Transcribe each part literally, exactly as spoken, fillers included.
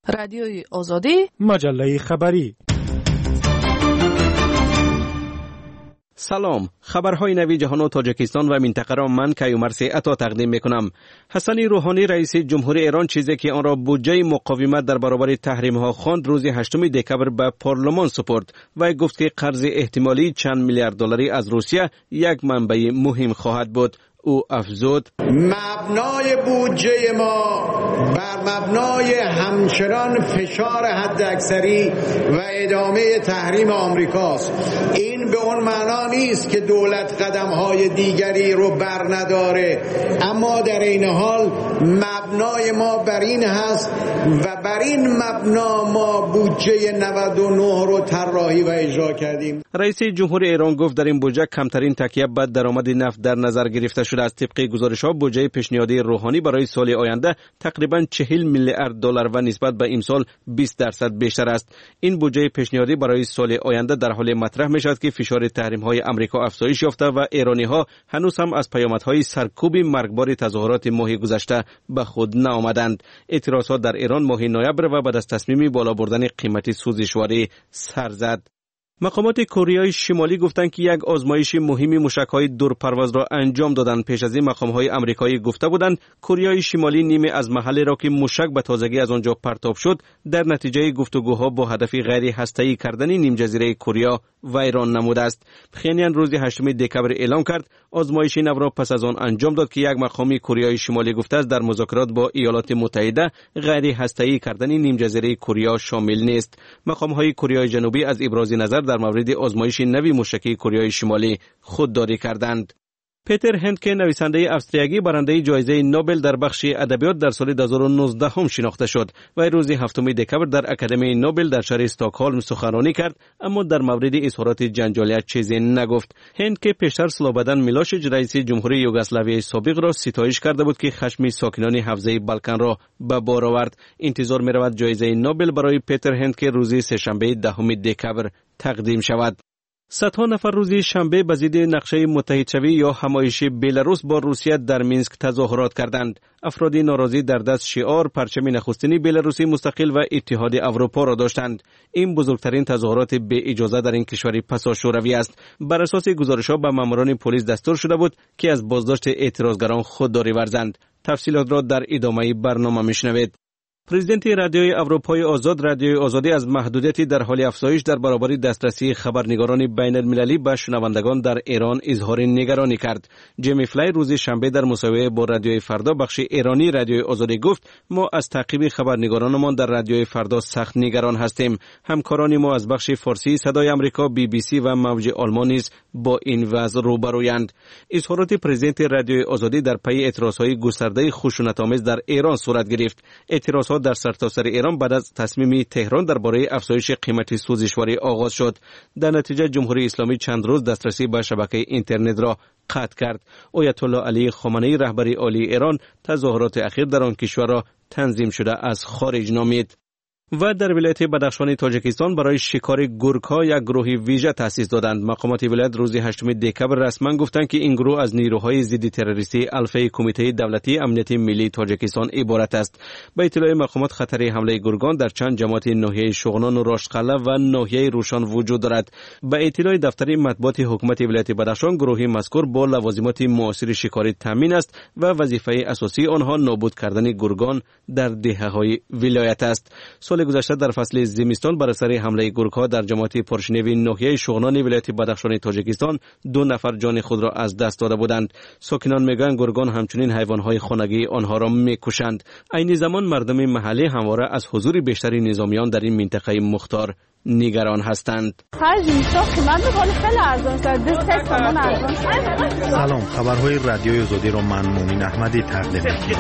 رادیوی آزادی، مجله خبری. سلام، خبرهای نوی جهان و تاجیکستان و منطقه را من کیومرث عطا تقدیم میکنم. حسن روحانی رئیس جمهور ایران چیزی که آن را بودجه مقاومت در برابر تحریم ها خواند روز هشتم دکبر به پارلمان سپرد و گفت که قرض احتمالی چند میلیارد دلاری از روسیه یک منبع مهم خواهد بود. او افزود مبنای بودجه ما بر مبنای همچنان فشار حداکثری و ادامه تحریم آمریکاست. این به اون معنا نیست که دولت قدم‌های دیگری رو بر نداره، اما در این حال مبنای ما بر این هست و بر این مبنا ما بودجه نود و نه رو طراحی و اجرا کردیم. رئیس جمهور ایران گفت در این بودجه کمترین تکیه به درآمد نفت در نظر گرفته شده است. طبق گزارش‌ها بودجه پیشنهادی روحانی برای سال آینده تقریباً چهل میلیارد دلار و نسبت به امسال بیست درصد بیشتر است. این بودجه پیشنهادی برای سال آینده در حال مطرح می‌شود که فشار تحریم‌های آمریکا افزایش یافته و ایرانی‌ها هنوز هم از پیامدهای سرکوب مرگبار تظاهرات ماه گذشته به خود نآمدند. اعتراضات در ایران ماه نوامبر و بعد از تصمیم بالا بردن قیمت سوزشواری سر زد. مقامات کره شمالی گفتند که یک آزمایش مهمی موشک‌های دورپرواز را انجام دادند. پیش از این مقام‌های آمریکایی گفته بودند کره شمالی نیمه از محل را که موشک به تازگی از آنجا پرتاب شد در نتیجه گفتگوها با هدف غیر هسته‌ای کردن نیم جزیره کره ویران نموده است. پخینیان روز هشتم دکبر اعلام کرد آزمایش نو را پس از آن انجام داد که یک مقام کره شمالی گفته است در مذاکرات با ایالات متحده غیر هسته‌ای کردن نیم جزیره کره شامل نیست. مقام‌های کره جنوبی از ابراز نظر در مورد آزمایش نوی موشکی کره شمالی خودداری کردند. پیتر هندکه نویسنده استریایی برنده جایزه نوبل در بخش ادبیات در سال دو هزار و نوزده هم شناخته شد و روز هفتم دکبر در اکادمی نوبل در شهر استکهلم سخنرانی کرد، اما در مورد اظهارات جنجالی چیزی نگفت. هندکه پیشتر سلوبادان میلوشیچ رئیس جمهوری یوگسلاویای سابق را ستایش کرده بود که خشم ساکنان حوزه بالکان را به بار آورد. انتظار می‌رود جایزه نوبل برای پیتر هندکه روز سه‌شنبه دهم دکبر تقدیم شود. صدها نفر روز شنبه به ضد نقشه متحدشوی یا همایش بلاروس با روسیه در مینسک تظاهرات کردند. افراد ناراضی در دست شعار پرچم نخستین بلاروسی مستقل و اتحاد اروپا را داشتند. این بزرگترین تظاهرات به اجازه در این کشور پسا شوروی است. بر اساس گزارش‌ها به ماموران پلیس دستور شده بود که از بازداشت اعتراضگران خودداری ورزند. تفصیلات را در ادامه برنامه میشنوید. پرزیدنت رادیوی اروپای آزاد رادیوی آزادی از محدودیتی در حال افزایش در برابر دسترسی خبرنگاران بین المللی به شنوندگان در ایران اظهار نگرانی کرد. جیمی فلای روز شنبه در مصاحبه با رادیوی فردا بخش ایرانی رادیوی آزادی گفت ما از تعقیب خبرنگارانمان در رادیوی فردا سخت نگران هستیم. همکاران ما از بخش فارسی صدای آمریکا، بی بی سی و موج آلمان نیز با این وضع روبرویند. اظهارات پرزیدنت رادیوی آزادی در پی اعتراضهای گسترده خشونت‌آمیز در ایران صورت گرفت. اعتراضات در سرتاسر ایران بعد از تصمیم تهران درباره افزایش قیمت سوزشواری آغاز شد. در نتیجه جمهوری اسلامی چند روز دسترسی به شبکه اینترنت را قطع کرد. آیت الله علی خامنه‌ای رهبر عالی ایران تظاهرات اخیر در آن کشور را تنظیم شده از خارج نامید. و در ولایت بدخشان تاجیکستان برای شکار گورک‌ها یک گروه ویژه تأسیس دادند. مقامات ولایت روز هشتم دکبر رسما گفتند که این گروه از نیروهای ضد تروریستی الفه کمیته دولتی امنیت ملی تاجیکستان عبارت است. به اطلاع مقامات خطر حمله گورگان در چند جماعت ناحیه شغنان و راشقله و ناحیه روشان وجود دارد. به اطلاع دفتر مطبوعات حکومت ولایت بدخشان گروه مذکور با لوازمات معاصر شکاری تامین است و وظیفه اساسی آنها نابود کردن گورگان در دهه‌های ولایت است. سال گذشته در فصل زمستان بر اثر حمله گورک‌ها در جماعت پرشنوی ناحیه شغنان ولایت بدخشان تاجیکستان دو نفر جان خود را از دست داده بودند. ساکنان میگویند گورگان همچنین حیوانات خانگی آنها را میکشند. عین زمان مردم محلی همواره از حضور بیشتری نظامیان در این منطقه مختار نگران هستند. سلام، خبرهای رادیوی آزادی را من مومن احمدی تقدیم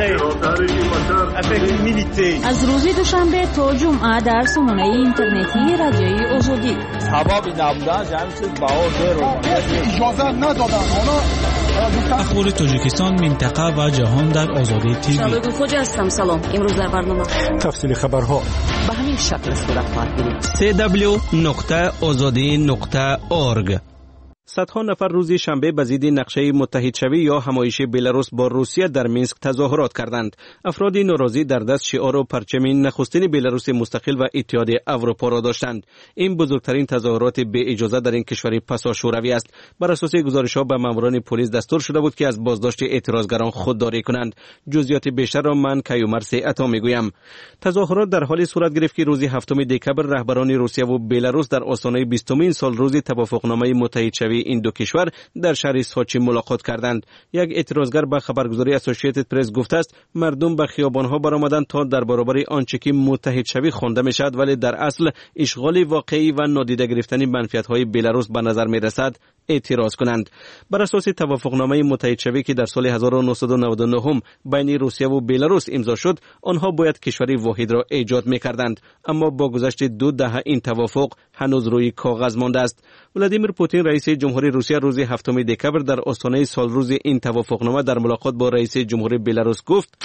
می‌کنم. از روز دوشنبه تا جمعه در سامانه اینترنتی رادیوی آزادی. سبب نبودن جمعیت باور اجازه ندادن. اخبار تاجیکستان، منطقه و جهان در آزادی تیوی. شبکه خوجا هستم. سلام. امروز در برنامه تفصیل خبرها به همین شکل صورت خواهد گرفت. سی دبلیو نقطه آزادی نقطه اورگ صدها نفر روز شنبه به ضد نقشه متحدشوی یا همایش بلاروس با روسیه در مینسک تظاهرات کردند. افراد ناراضی در دست شعار و پرچم نخستین بلاروس مستقل و اتحاد اروپا را داشتند. این بزرگترین تظاهرات به اجازه در این کشور پسا شوروی است. بر اساس گزارش‌ها به ماموران پلیس دستور شده بود که از بازداشت اعتراضگران خودداری کنند. جزئیات بیشتر را من کیومرث عطا میگویم. تظاهرات در حالی صورت گرفت که روز هفتم دکبر رهبران روسیه و بلاروس در آستانه بیستمین سال روز توافقنامه متحدشوی این دو کشور در شهر سوچی ملاقات کردند. یک اعتراضگر به خبرگزاری اسوسییتد پرس گفته است مردم به خیابان‌ها برآمدند تا در برابر آنچه که متحدشوی خوانده می‌شود ولی در اصل اشغال واقعی و نادیده گرفتن منفعت‌های بلاروس به نظر می‌رسد اعتراض کنند. بر اساس توافقنامه متحدشوی که در سال هزار و نهصد و نود و نه بین روسیه و بلاروس امضا شد، آنها باید کشوری واحد را ایجاد می‌کردند، اما با گذشت دو دهه این توافق هنوز روی کاغذ مانده است. ولادیمیر پوتین رئیس جمهوری روسیه روز هفتم دکبر در آستانه سال روز این توافقنامه در ملاقات با رئیس جمهوری بلاروس گفت: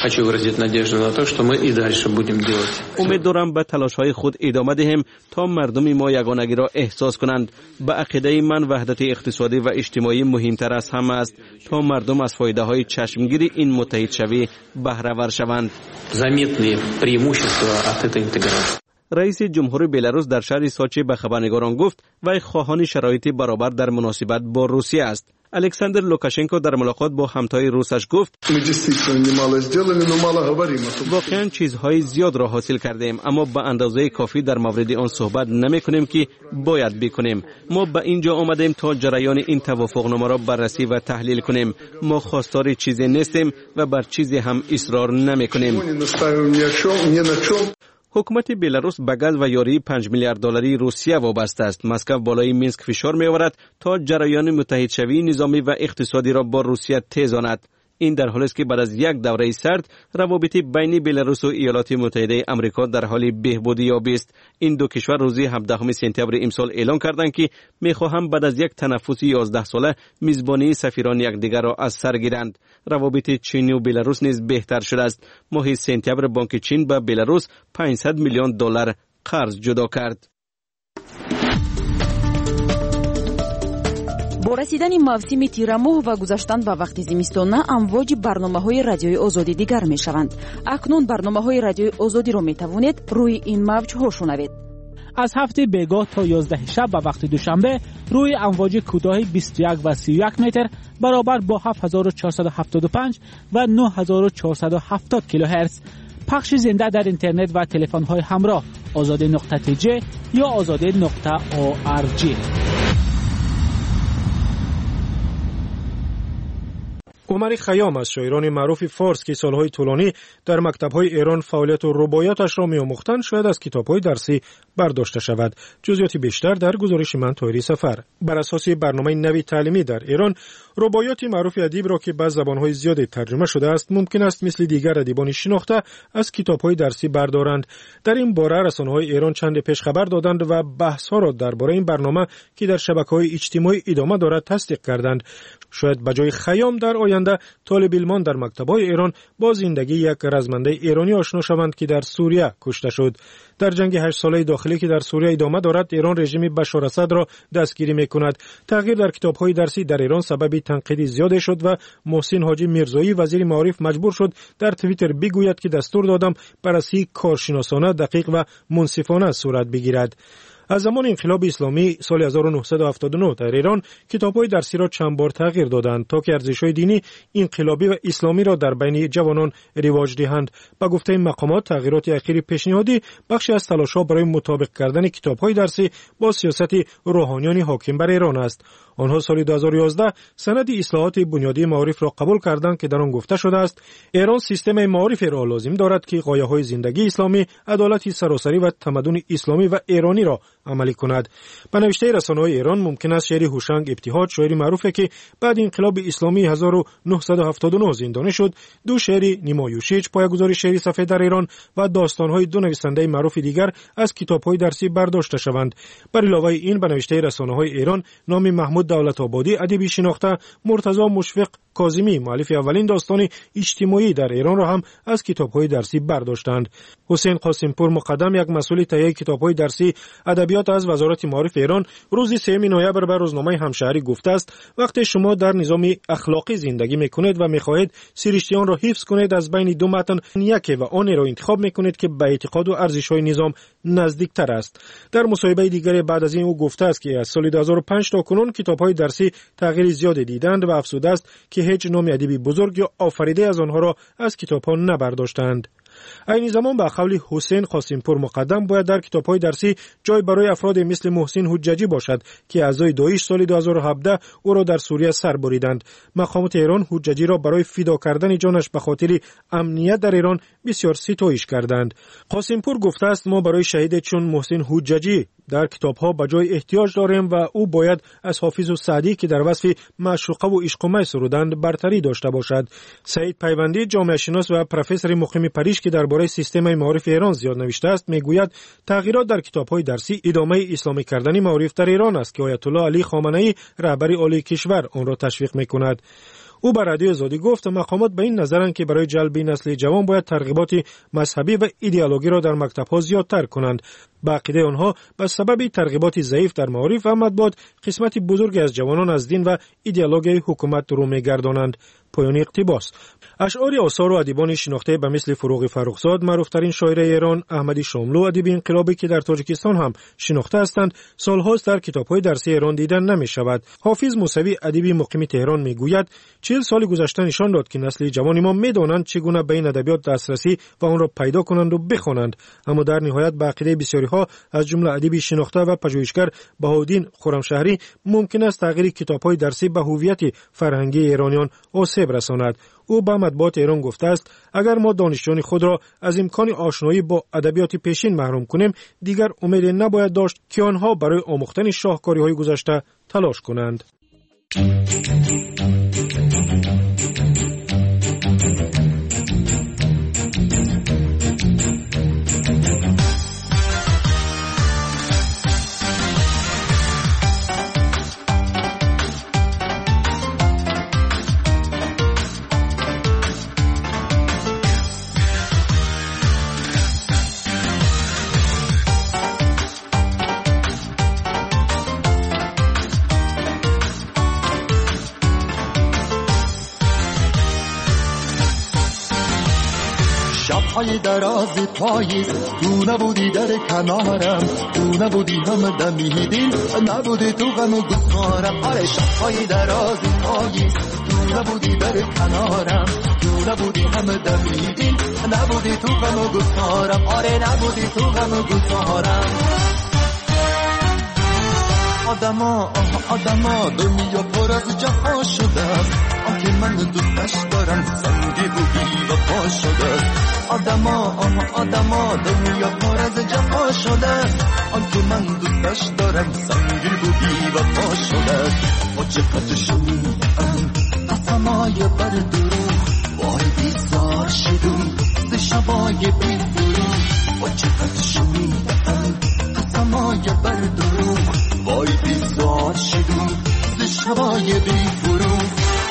امیدوارم به تلاش‌های خود ادامه دهیم تا مردم ما یگانگی را احساس کنند. به عقیده من وحدت اقتصادی و اجتماعی مهمتر از همه است تا مردم از فایده‌های چشمگیر این متحدشوی بهره ور شوند. رئیس جمهوری بلاروس در شهر سوچی به خبرنگاران گفت وی خواهان شرایط برابر در مناسبت با روسیه است. الکساندر لوکاشنکو در ملاقات با همتای روسش گفت: واقعا چیزهای زیاد را حاصل کردیم، اما به اندازه کافی در مورد آن صحبت نمی کنیم که باید بکنیم. ما به اینجا آمدیم تا جریان این توافقنامه را بررسی و تحلیل کنیم. ما خواستار چیزی نیستیم و بر چیزی هم اصرار نمی کنیم. حکومت بلاروس به گاز و یاری پنج میلیارد دلاری روسیه وابسته است. مسکو بالای مینسک فشار می‌آورد تا جریان متحدشوی نظامی و اقتصادی را با روسیه تیزاند. این در حالی است که بعد از یک دوره سرد روابط بین بلاروس و ایالات متحده آمریکا در حال بهبودی یابی است. این دو کشور روز هفدهم سپتامبر امسال اعلام کردند که می‌خواهند بعد از یک تنفس یازده ساله میزبانی سفیران یکدیگر را از سر گیرند. روابط چین و بلاروس نیز بهتر شده است. ماه سپتامبر بانک چین به بلاروس پانصد میلیون دلار قرض جدا کرد. با رسیدن موسم تیرماه و گذشتن به وقت زمستانه امواج برنامه‌های رادیوی آزادی دیگر می‌شوند. اکنون برنامه‌های رادیوی آزادی را می‌توانید روی این موج‌ها شنوید. از هفته بیگاه تا یازده شب به وقت دوشنبه روی امواج کوتاه بیست و یک و سی و یک متر برابر با هفت هزار و چهارصد و هفتاد و پنج و نه هزار و چهارصد و هفتاد کیلوهرتز پخش زنده در اینترنت و تلفن‌های همراه آزادی نقطه تی جی یا آزادی نقطه او آر جی. عمر خیام از شاعران معروف فارس که سالهای طولانی در مکتب‌های ایران فعالیت و رباعیاتش را می‌آموختند شاید از کتاب‌های درسی برداشته شود. جزئیات بیشتر در گزارش من طاهری سفر. بر اساس برنامه نوی تعلیمی در ایران رباعیات معروف ادیب را که به زبان‌های زیادی ترجمه شده است ممکن است مثل دیگر ادیبان شناخته از کتاب‌های درسی بردارند. در این باره رسانه‌های ایران چند پیش خبر دادند و بحث‌ها را درباره این برنامه که در شبکه‌های اجتماعی ادامه دارد تصدیق کردند. شاید به جای خیام در آینده طالب علمان در مکتب‌های ایران با زندگی یک رزمنده ایرانی آشنا شوند که در سوریه کشته شد. در جنگ هشت ساله داخلی که در سوریه ادامه دارد ایران رژیم بشار اسد را دستگیری می‌کند. تغییر در کتاب‌های درسی در ایران سبب تنقید زیاد شد و محسن حاجی میرزایی وزیر معارف مجبور شد در توییتر بگوید که دستور دادم بررسی کارشناسانه دقیق و منصفانه صورت بگیرد. از زمان انقلاب اسلامی سال هزار و نهصد و هفتاد و نه در ایران کتاب‌های درسی را چند بار تغییر دادند تا که ارزش‌های دینی، انقلابی و اسلامی را در بین جوانان رواج دهند. با گفته مقامات تغییرات اخیر پیشنهادی بخشی از تلاش‌ها برای مطابق کردن کتاب‌های درسی با سیاست روحانیان حاکم بر ایران است. آنها سال دو هزار و یازده سند اصلاحات بنیادی معارف را قبول کردند که در آن گفته شده است ایران سیستم معارف را لازم دارد که غایه‌های زندگی اسلامی، عدالت سراسری و تمدن اسلامی و ایرانی را عملی کند. به نوشته رسانه‌های ایران ممکن است شعر هوشنگ ابتهاج، شاعری معروفی که بعد انقلاب اسلامی هزار و نهصد و هفتاد و نه زندانی شد، دو شعر نیمایوشیج پایه‌گذار شعری سفید در ایران و داستان‌های دو نویسنده معروف دیگر از کتاب‌های درسی برداشته شوند. بر علاوه این به نوشته رسانه‌های ایران نام محمود دولت‌آبادی ادیبی شناخته، مرتضی مشفق کاظمی مؤلف اولین داستان اجتماعی در ایران را هم از کتاب‌های درسی برداشتند. حسین قاسمپور مقدم یک مسئول تهیه کتاب‌های درسی ادبی ادبیات از وزارت معارف ایران روز سوم نوامبر به روزنامه همشهری گفته است وقتی شما در نظام اخلاقی زندگی میکنید و میخواهید سرشتیان را حفظ کنید، از بین دو متن یکی و آن را انتخاب میکنید که به اعتقاد و ارزش‌های نظام نزدیکتر است. در مصاحبه دیگری بعد از این او گفته است که از سال دو هزار و پنج تا کنون کتاب‌های درسی تغییر زیادی دیدند و افسوده است که هیچ نام ادبی بزرگ یا آفریده از آنها را از کتاب‌ها نبرداشتند. این زمان به قول حسین قاسمپور مقدم باید در کتاب‌های درسی جای برای افراد مثل محسن حججی باشد که اعضای داعش سال دو هزار و هفده او را در سوریه سر بریدند. مقامات ایران حججی را برای فدا کردن جانش به خاطر امنیت در ایران بسیار ستایش کردند. قاسمپور گفته است ما برای شهید چون محسن حججی در کتاب‌ها به جای احتیاج داریم و او باید از حافظ و سعدی که در وصف معشوقه و عشق و می سرودند برتری داشته باشد. سعید پیوندی جامعه شناس و پروفسور مقیم پاریس که درباره سیستم معارف ایران زیاد نوشته است میگوید تغییرات در کتاب‌های درسی ادامه اسلامی کردن معارف در ایران است که آیت الله علی خامنه‌ای رهبر عالی کشور آن را تشویق می‌کند. او بر رادیو آزادی گفت مقامات به این نظرند که برای جلب نسل جوان باید ترغیبات مذهبی و ایدئولوژی را در مکتب‌ها زیادتر کنند. با عقیده آنها به سبب ترغیبات ضعیف در معارف و مطبوعات قسمت بزرگی از جوانان از دین و ایدئولوژی حکومت رو می‌گردانند. پایان اقتباس. اشعار آثار و ادیبان شناخته به مثل فروغ فرخزاد، معروف‌ترین شاعر ایران، احمدی شاملو، ادیب انقلابی که در تاجیکستان هم شناخته هستند، سال‌هاست در کتاب‌های درسی ایران دیدن نمی‌شود. حافظ موسوی ادیب مقیم تهران میگوید چهل سال گذشته نشان داد که نسل جوان ما می‌دانند چگونه به این ادبیات دسترسی و آن را پیدا کنند و بخوانند، اما در نهایت به عقیده بسیاری‌ها از جمله ادیب شناخته و پژوهشگر بهاءالدین خرمشهری ممکن است تغییر کتاب‌های درسی به هویت فرهنگی ایرانیان آسیب رساند. او به مطبوعات ایران گفته است اگر ما دانشجویان خود را از امکان آشنایی با ادبیات پیشین محروم کنیم دیگر امید نباید داشت که آنها برای آموختن شاهکاری‌های گذشته تلاش کنند. های دراز پاییز تو نبودی در کنارم، تو نبودی هم دمیدین، نبودی تو غم و گفتارم. آره شب‌های دراز پاییز تو نبودی در کنارم، تو نبودی هم دمیدین، نبودی تو غم و گفتارم. آره نبودی تو غم و گفتارم. آدما آدما دنیا پر از جفا شده است، آنکه من دوستش دارم سنگی بودی و پا شده. آدما آدما دنیا پر از جفا شده است، آنکه من دوستش دارم سنگی بودی و پا شده. ما چقدر شنیدم قسمای بر دروغ، وای بیزار شدم ز شبای بی فروغ. ما چقدر شنیدم قسمای بر دروغ، وای بیزار شدم ز شبای بی فروغ.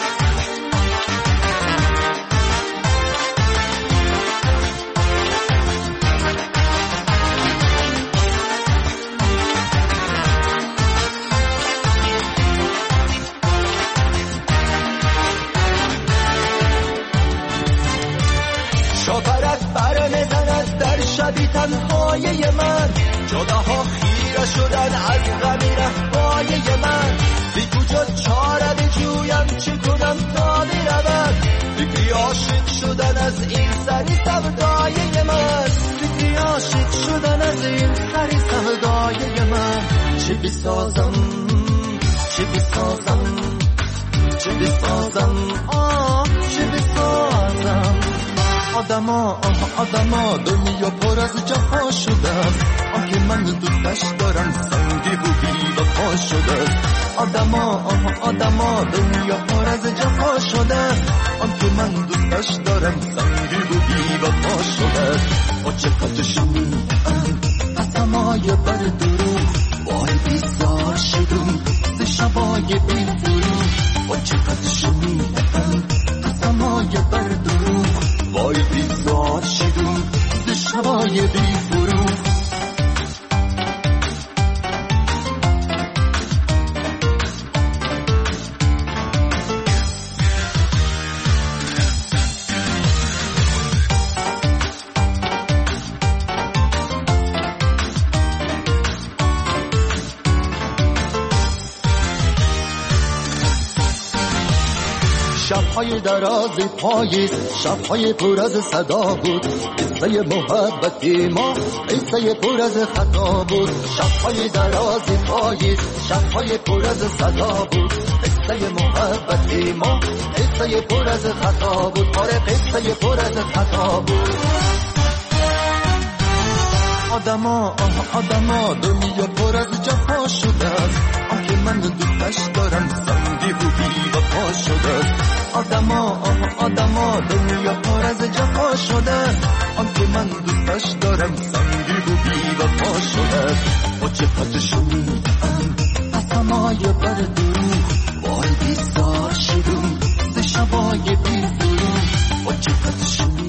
شاپرک بر میزند در شبی تنهای من، جداها خیره شدن از غمی رفای من. بی کجا چاره بجویم چه کنم تا برود، فکری عاشق شدن از این سری سودای من. فکری عاشق شدن از این سری سودای من. چه بسازم چه بسازم چه بسازم آه چه بسازم. آدما آدما دنیا پر از جفا شده است، آنکه من دوستش دارم سنگی بودی و پا شده. آدما آدما دنیا پر از جفا شده است، آنکه من دوستش دارم سنگی بودی و پا شده. ما چقدر شنیدم قسمای بر دروغ، وای بیزار شدم ز شبای بی فروغ. ما چقدر شنیدم قسمای بر دروغ، وای بیزار شدم ز شبای بی فروغ. شب‌های درازی پاییز، شب‌های پر از صدا بود. قصه محبتی ما قصه پر از خطا بود. شب‌های درازی پاییز، شب‌های پر از صدا بود. قصه محبتی ما قصه پر از خطا بود. آره قصه پر از خطا بود. آدما آه آدما دنیا پر از جفا شده است. آنکه من دوستش دارم سنگی بودی و پا شده است. آدما آه آدما دنیا پر از جفا شده است. آنکه من دوستش دارم سنگی بودی و پا شده است. با چقدر شنیدم از همای بر دروغ، وای بیزار شدم ز شبای بی دروغ. با چقدر شنیدم.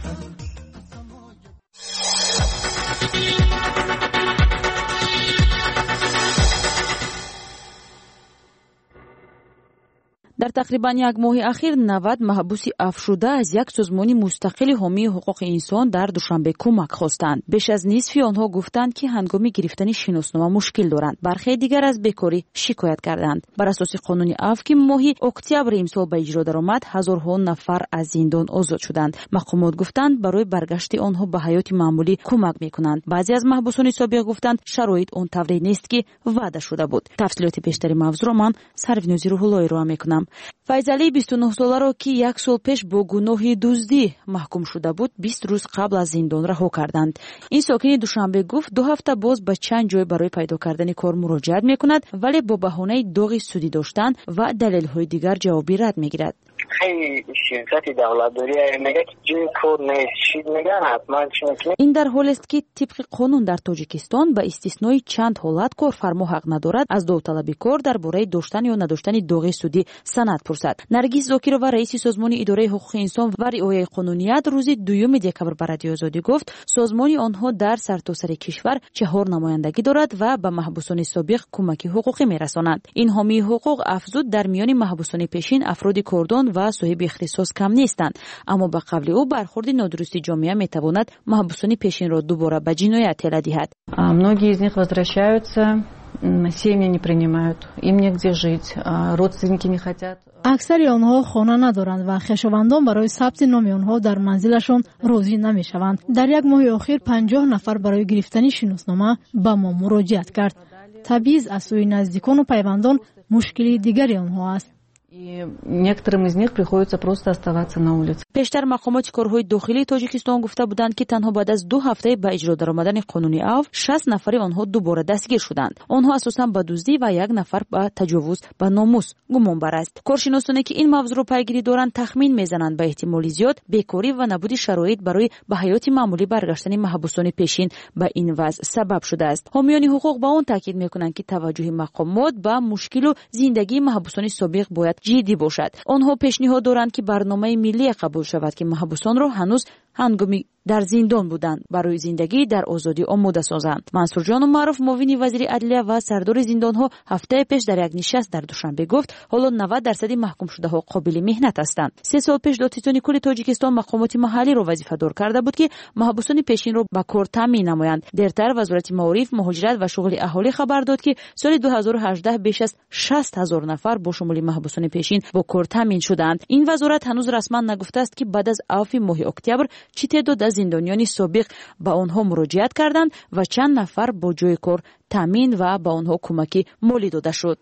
در تقریبا یک ماه اخیر نود محبوس افشرده از یک سازمان مستقل حامی حقوق انسان در دوشنبه کمک خواستند. بیش از نصف آنها گفتند که هنگام گرفتن شناسنامه مشکل دارند. برخی دیگر از بیکاری شکایت کردند. بر اساس قانون عفو که ماه اکتبر امسال به اجرا درآمد، هزارها نفر از زندان آزاد شدند. مقامات گفتند برای برگشت آنها به حیات معمولی کمک میکنند. بعضی از محبوسان سابق گفتند شرایط اون طوری نیست که وعده شده بود. تفصیلات بیشتری موضوع را من سروینوزی روح‌اللهی را میکنم. فیضعلی بیست و نه ساله را که یک سال پیش با گناه دزدی محکوم شده بود، بیست روز قبل از زندان رها کردند. این ساکن دوشنبه گفت دو هفته باز به چند جای برای پیدا کردن کار مراجعت میکند، ولی با بهانه داغ سودی داشتن و دلایل دیگر جوابی رد میگیرد. خیلی شرکت دولتداری میگه که جای کار نیست، چیز میگن حتما چی میکنه. این در حالی است که طبق قانون در تاجیکستان به استثنای چند حالت کارفرما حق ندارد از داوطلبی کار درباره داشتن یا نداشتن داغ سودی سند پرسد. نرگس زاکرова رئیس سازمان اداره حقوق انسان و رعایت قانونیت روز دوم دکبر به رادیو آزادی گفت سازمان آنها در سرتاسر کشور چهار نمایندگی دارد و به محبوسان سابق کمک حقوقی میرسانند. این حامی حقوق افزود در میان محبوسان پیشین افراد کردان و صاحب اختصاص کم نیستند، اما به قول او برخورد نادرستی جامعه میتواند محبوسان پیشین را دوباره به جنایت تله دهد. Многие из них возвращаются, семьи не принимают, им негде жить, родственники не хотят. اکثر آنها خانه ندارند و خویشاوندان برای ثبت نام آنها در منزلشان راضی نمیشوند. در یک ماه اخیر پنجاه نفر برای گرفتن شناسنامه به ما مراجعت کرد. تبعیض از سوی نزدیکان و پیوندان مشکلی دیگری آنها است. И некоторым из них приходится просто оставаться на улице. پیشتر مقامات کارهای داخلی تاجیکستان گفته بودند که تنها بعد از دو هفته به اجرا درآمدن قانون عفو شصت نفر آنها دوباره دستگیر شدند. آنها اساساً به دزدی و یک نفر به تجاوز به ناموس گمان بر است. کارشناسانی که این موضوع را پیگیری دارند تخمین میزنند به احتمال زیاد بیکاری و نبود شرایط برای به حیات معمولی برگشتن محبوسان پیشین به این وضع سبب شده است. حامیان حقوق با آن تاکید میکنند که توجه مقامات به مشکل و زندگی محبوسان سابق باید جدی باشد. آنها پیشنهاد دارند که برنامه ملی قبول شود که محبوسان را هنوز هنگامی در زندان بودند برای زندگی در آزادی آماده سازند. منصور جان معروف معاون وزیر عدلیه و سردار زندان‌ها هفته پیش در یک نشست در دوشنبه گفت حالا نود درصد محکوم شده‌ها قابل مهنت هستند. سه سال پیش دادستانی کل تاجیکستان مقامات محلی را وظیفه دار کرده بود که محبوسان پیشین را به کار تامین نمایند. دیرتر وزارت معارف، مهاجرت و شغل اهالی خبر داد که سال دو هزار و هجده بیش از شصت هزار نفر با شمول محبوسان پیشین با کار تامین شدند. این وزارت هنوز رسما نگفته است که بعد از عفو ماه اکتبر چه تعداد از زندانیان سابق به آنها مراجعت کردند و چند نفر با جای کار تامین و به آنها کمکی مالی داده شد.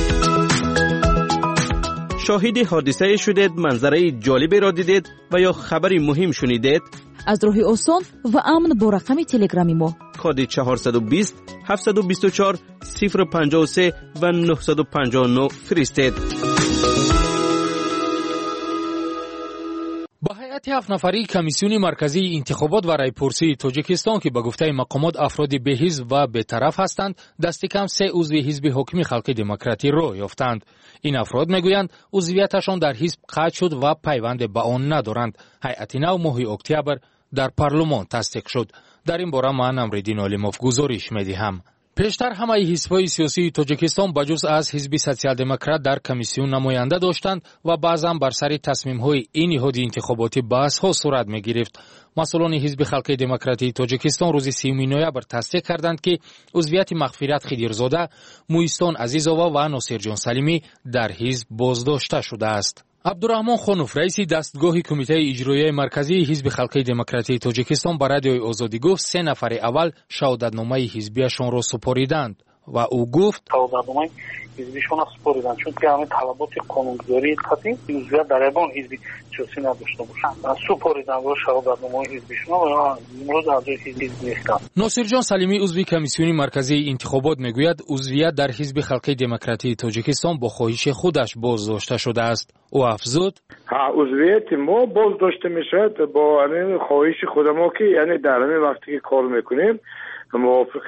شاهد حادثه شدید، منظره جالبی را دیدید و یا خبری مهم شنیدید؟ از راه آسان و امن با رقم تلگرامی ما کد چهارصد و بیست هفتصد و بیست و چهار صفر پنجاه و سه و نهصد و پنجاه و نه فرستید. با هیئت هفت نفری کمیسیون مرکزی انتخابات و رایپرسی تاجیکستان که به گفته مقامات افراد بی‌حزب و بی‌طرف هستند، دست کم سه عضو حزب حاکم خلق دموکراتی را یافتند. این افراد میگویند عضویتشان در حزب قطع شد و پیوند به آن ندارند. هیئت نو ماه اکتبر در پارلمان تصدیق شد. در این باره من امردین عالموف گزارش میدهم. پیشتر همه حزب‌های سیاسی تاجیکستان بجز از حزب سوسیال دموکرات در کمیسیون نماینده داشتند و بعضا بر سر تصمیم‌های این نهاد انتخاباتی بحث‌ها صورت می‌گرفت. مسئولان حزب خلق دموکراتی تاجیکستان روز سیوم نوامبر تصدیق کردند که عضویت مغفرت خدیرزاده، مویستان عزیزآوا و ناصر جان سلیمی در حزب بازداشته شده است. عبدالرحمن خانوف رئیس دستگاه کمیته اجرایی مرکزی حزب خلق دموکراتی تاجیکستان به رادیوی آزادی گفت سه نفر اول شهادتنامه حزبیشان را سپاریدند و او گفت شهادتنامه حزبیشان را سپاریدند چون که همه طلبات قانونگذاری خاطی عضویت در ایوان حزبی سیاسی نداشته باشند سپاریدند و شهادتنامه حزبیشان و امروز اعضای حزب نیستند. ناصر جان سلیمی عضو کمیسیون مرکزی انتخابات میگوید عضویت در حزب خلق دموکراتی تاجیکستان با خواهش خودش بازداشته شده است. او افزود ها عضویت ما بازداشته میشد با همین خواهش خود ما که یعنی در همین وقتی که کار میکنیم موافق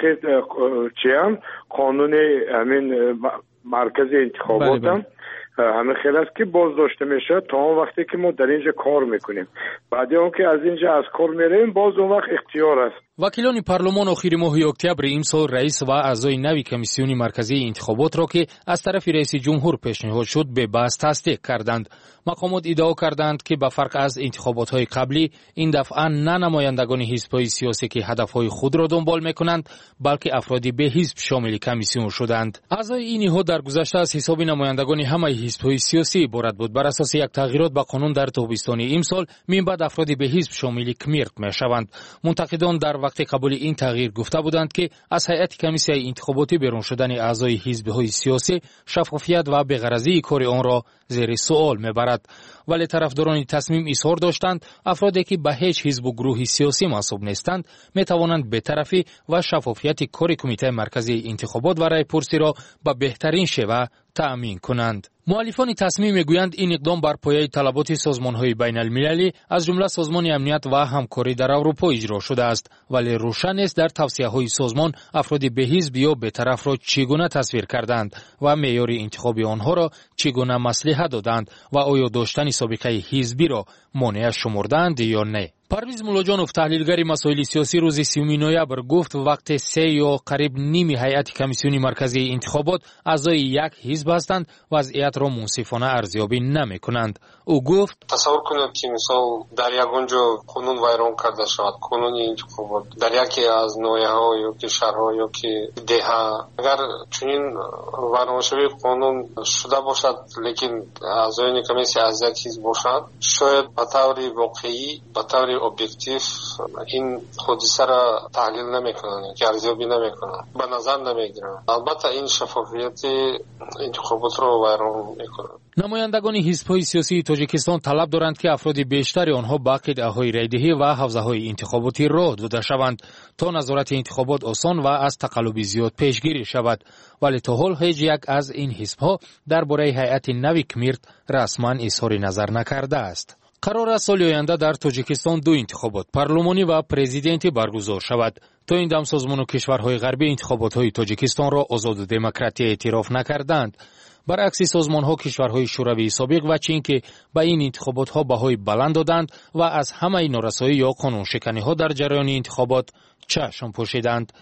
چیم قانون همین مرکز انتخابات هم همه خیلی است که بازداشته میشه تا اون وقتی که ما در اینجا کار میکنیم. بعد اون که از اینجا از کار میریم باز اون وقت اختیار است. وکیلان پارلمان آخر ماه اکتبر امسال رئیس و اعضای نوی کمیسیون مرکزی انتخابات را که از طرف رئیس جمهور پیشنهاد شد به بحث تصدیق کردند. مقامات ادعا کردند که به فرق از انتخابات‌های قبلی این دفعه نه نمایندگان حزب‌های سیاسی که هدف‌های خود را دنبال می‌کنند بلکه افرادی به حزب شامل کمیسیون شدند. اعضای این نهاد در گذشته از حساب نمایندگان همه حزب‌های سیاسی عبارت بود. بر اساس یک تغییرات به قانون در تابستان امسال من بعد افرادی به حزب شامل کمیرت می‌شوند. منتقدان در وقت قبول این تغییر گفته بودند که از هیئت کمیسیون انتخاباتی بیرون شدن اعضای حزب‌های سیاسی شفافیت و بی‌غرضی کار آن را زیر سوال می‌برد. ولی طرفداران تصمیم اظهار داشتند افرادی که به هیچ حزب و گروه سیاسی منسوب نیستند می توانند به طرفی و شفافیت کار کمیته مرکزی انتخابات و رای پرسی را به بهترین شیوه تأمین کنند. مؤلفان تصمیم میگویند این اقدام بر پایه طلبات سازمان‌های بین المللی از جمله سازمان امنیت و همکاری در اروپا اجرا شده است ولی روشن است در توصیه‌های سازمان افرادی به حزب یا به طرف را چگونه تصویر کردند و معیار انتخاب آنها را چگونه مصلحت دادند و آیا داشتن سابقه حزبی را مانع شمردند یا نه. پرویز مولاجانوف تحلیلگر مسائل سیاسی روز سیوم نوامبر گفت وقت سه یا قریب نیم هیئت کمیسیون مرکزی انتخابات اعضای یک حزب هستند وضعیت را منصفانه ارزیابی نمی‌کنند. او گفت تصور کنید که مثلا در یک اونجا قانون ویران کرده شود قانون انتخابات در یکی از ناحیه‌ها یا که شهرها یا که دهها اگر چنین ویران شوی قانون شده باشد لیکن اعضای کمیسیون از یک حزب باشند شاید به طور واقعی به طور ابجکتیو این حادثه را تحلیل نمیکنند که ارزیابی نمیکنند به نظر نمیگیرند. البته این شفافیت انتخابات را ویران میکنند. نمایندگان حزب‌های سیاسی تاجیکستان طلب دارند که افراد بیشتری آنها به قطعه‌های رایدهی و حوزه‌های انتخاباتی راه داده شوند تا نظارت انتخابات آسان و از تقلب زیاد پیشگیری شود ولی تا حال هیچ یک از این حزب‌ها درباره هیئت نوی کمیرت رسما اظهار نظر نکرده است. قرار است سال آینده در تاجیکستان دو انتخابات پارلمانی و پرزیدنتی برگزار شود. تا این دم سازمان و کشورهای غربی انتخابات‌های تاجیکستان را آزاد و دموکراتی اعتراف نکردند. برعکس سازمان‌ها کشورهای شوروی سابق و چین که به این انتخابات‌ها بهای بلند دادند و از همه نارسایی یا قانون شکنی‌ها در جریان انتخابات چشم پوشیدند.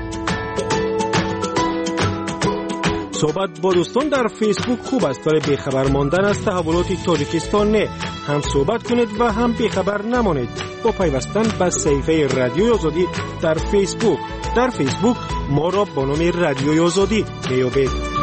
صحبت با دوستان در فیسبوک خوب است ولی بیخبر ماندن از تحولات تاجیکستان نه. هم صحبت کنید و هم بیخبر نمانید با پیوستن به صفحه رادیوی آزادی در فیسبوک. در فیسبوک ما را با نام رادیوی آزادی میابید.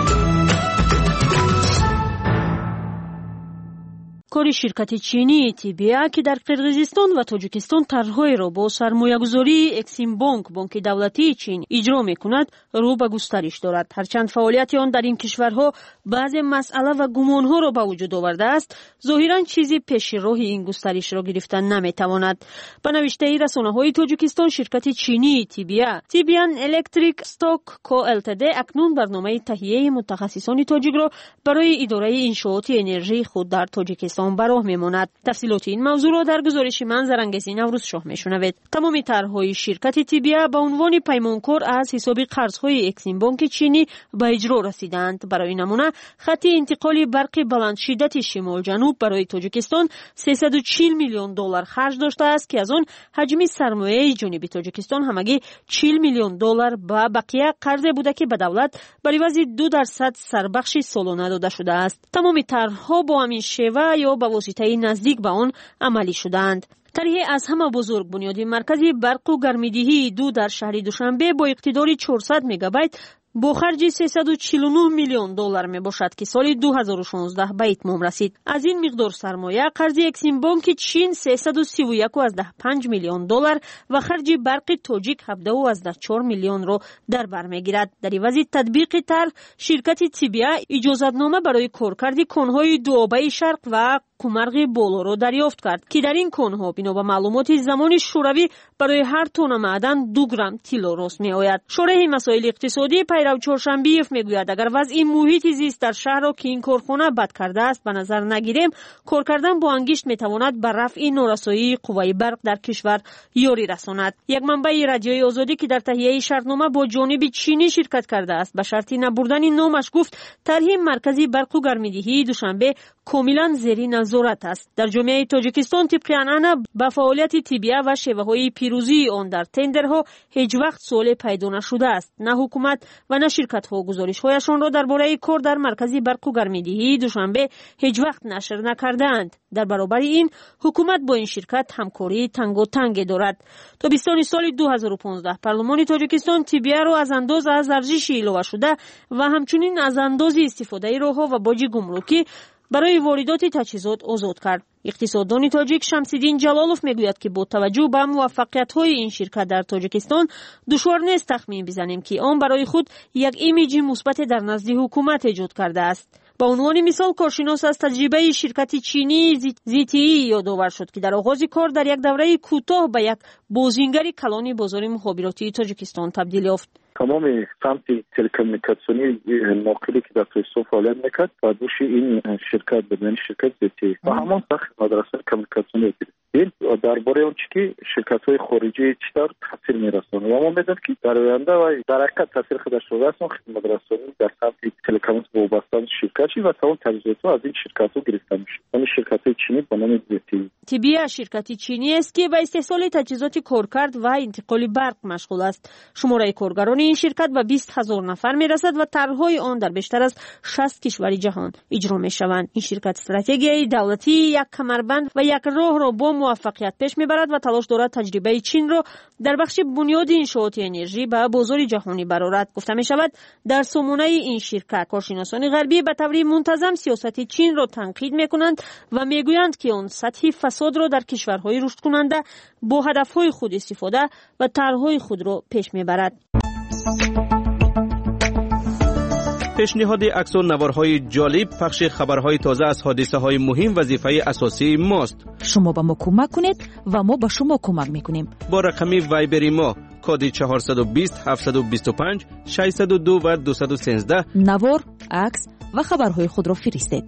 کاری شرکت چینی تیبیا که در قرقیزستان و تاجیکستان طرح‌های را با سرمایه‌گذاری اکسیم بانک بانک دولتی چین اجرا می‌کند رو به گسترش دارد. هرچند فعالیت آن در این کشورها بعضی مسئله و گمان‌ها را به وجود آورده است ظاهراً چیزی پیش راه این گسترش را گرفتن نمی‌تواند. به نوشته رسانه‌های تاجیکستان شرکت چینی تیبیا تیبیان الکتریک استاک کو التد اکنون برنامه تهیه متخصصان تاجیک را برای اداره انشاءات انرژی خود در تاجیکستان براه میماند. تفصیلات این موضوع را در گزارش من زرنگزی نوروز شاه میشنوید. تمام طرح‌های شرکت تیبیا به عنوان پیمانکار از حساب قرض‌های اکسیم بانک چینی به اجرا رسیدند. برای نمونه خط انتقال برق بلند شدت شمال جنوب برای تاجیکستان سیصد و چهل میلیون دلار خرج داشته است که از آن حجم سرمایه جانبی تاجیکستان همگی چهل میلیون دلار به بقیه قرض بوده که به دولت به عوض دو درصد سربخش سالانه داده شده است. تمام طرح‌ها با همین شیوه یا به واسطه نزدیک به آن عملی شدند. طرح از همه بزرگ بنیاد مرکزی برق و گرمایدهی دو در شهر دوشنبه با اقتدار چهارصد مگابایت бо харҷи сесад و چهل و نه миллион доллар мебошад ки соли ду ҳазору шонздаҳ ба итмом расид. аз ин миқдор сармоя қарзи Эксимбонки Чин сесад و سی و یک و پنج миллион доллар ва харҷи барқи тоҷик ҳафтад و чор миллионро дар бар мегирад. дар ивази татбиқи тарҳ ширкати Тибия иҷозатнома барои коркарди конҳои дуобаи шарқ ва кумарғи болоро дарёфт кард ки дар ин конҳо бино ба маълумоти замони шӯравӣ барои ҳар тонна маъдан ду грамм тило рост меояд. шораҳи масоили иқтисодӣ Пайрав Чоршанбиев мегӯяд агар вазъи муҳити зист дар шаҳрро ки ин корхона бад кардааст ба назар нагирем, кор кардан бо ангишт метавонад ба рафъи норасоии қувваи барқ дар кишвар ёрӣ расонад. як манбаи радиои озодӣ ки дар таҳияи шартнома бо ҷониби чинӣ ширкат кардааст ба шарти набурдани номаш гуфт тарҳи маркази барқу гармидиҳии Душанбе комилан зери назорат аст. дар ҷомеаи Тоҷикистон тибқи анъана ба фаъолияти Тибия ва шеваҳои пирӯзии он дар тендерҳо ҳеҷ вақт суоле пайдо нашудааст. на ҳукумат ва на ширкатҳо гузоришҳояшонро дар бораи кор дар маркази барқу гармидиҳии Душанбе ҳеҷ вақт нашр накардаанд. дар баробари ин ҳукумат бо ин ширкат ҳамкории танготанге дорад. тобистони соли ду ҳазору понздаҳ парлумони Тоҷикистон Тибияро аз андоза аз арзиши иловашуда ва ҳамчунин аз андози истифодаи роҳҳо ва боҷи гумрукӣ барои воридоти таҷҳизот озод кард. иқтисоддони тоҷик Шамсиддин Ҷалолов мегӯяд ки бо таваҷҷӯҳ ба муваффақиятҳои ин ширкат дар Тоҷикистон душвор нест тахмин бизанем ки он барои худ як имиҷи мусбате дар назди ҳукумат эҷод кардааст. ба унвони мисол коршинос аз таҷрибаи ширкати чинии зет ти и ёдовар шуд ки дар оғози кор дар як давраи кӯтоҳ ба як бозингари калони бозори мухобиротии Тоҷикистон табдил ёфт. تمام سمت تلکومونیکاسیونی ناقلی که در توسعه فعالیت میکرد و دوش این شرکت بدون شرکت زیتی و همان سخت مدرسه کمیونیکاسیونی این درباره اون چی شرکت های خارجی چطور تاثیر میرسونه و ما میدونیم که در آینده و در حقیقت تاثیر خودش رو رسون مدرسه در سمت تلکومونیکاسیون وابسته شرکتی و تمام تجهیزات از این شرکت ها گرفته میشه. این شرکت های چینی به نام زیتی تیبیا شرکتی چینی است که به استحصال تجهیزات کارکرد و انتقال برق مشغول است. شماره کارگران این شرکت به بیست هزار نفر میرسد و طرح‌های آن در بیشتر از شصت کشور جهان اجرا میشوند. این شرکت استراتژی دولتی یک کمربند و یک راه را با موفقیت پیش میبرد و تلاش دارد تجربه چین را در بخش بنیاد انشاءات انرژی به بازار جهانی برآورد. گفته میشود در سامانه این شرکت کارشناسان غربی به طور منتظم سیاست چین را تنقید میکنند و میگویند که آن سطح فساد را در کشورهای رشد کننده با هدفهای خود استفاده و طرح‌های خود را پیش میبرد. پیشنهاد عکس و نوارهای جالب، پخش خبرهای تازه از حادثه های مهم وظیفه اساسی ماست. شما به ما کمک کنید و ما به شما کمک میکنیم. با رقم وایبری ما کد چهارصد و بیست هفتصد و بیست و پنج ششصد و دو و دویست و سیزده نوار، عکس و خبرهای خود را فرستید.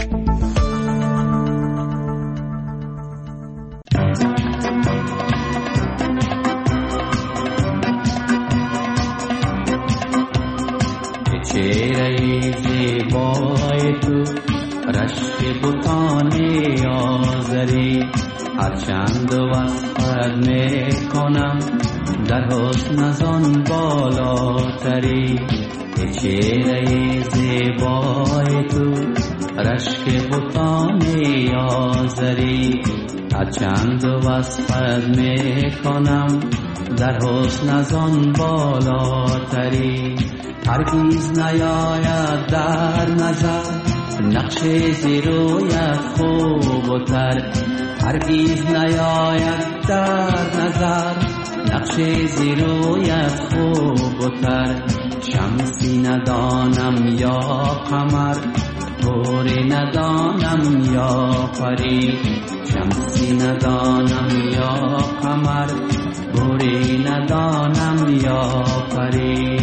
چهره زیبای تو رشک بوتان آذری هرچند وصفت میکنم در حسن از آن بالاتری. چهره زیبای تو رشک بوتان آذری هرچند وصفت میکنم در حسن از آن بالاتری. هرگیز نیاید در نظر نقش زیرویت خوب و تر. هرگیز نیاید در نظر نقش زیرویت خوب و تر. شمسی ندانم یا قمر گوری ندانم یا پری. شمسی ندانم یا قمر گوری ندانم یا پری.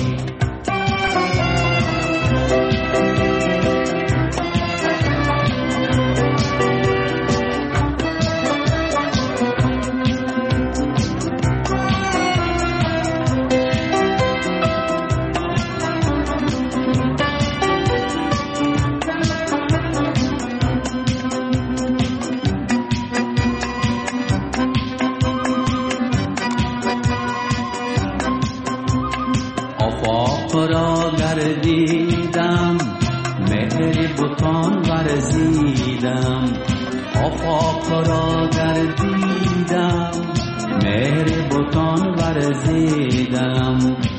گردیدم مهر بوتان ورزیدم. آفاق را گردیدم مهر بوتان ورزیدم.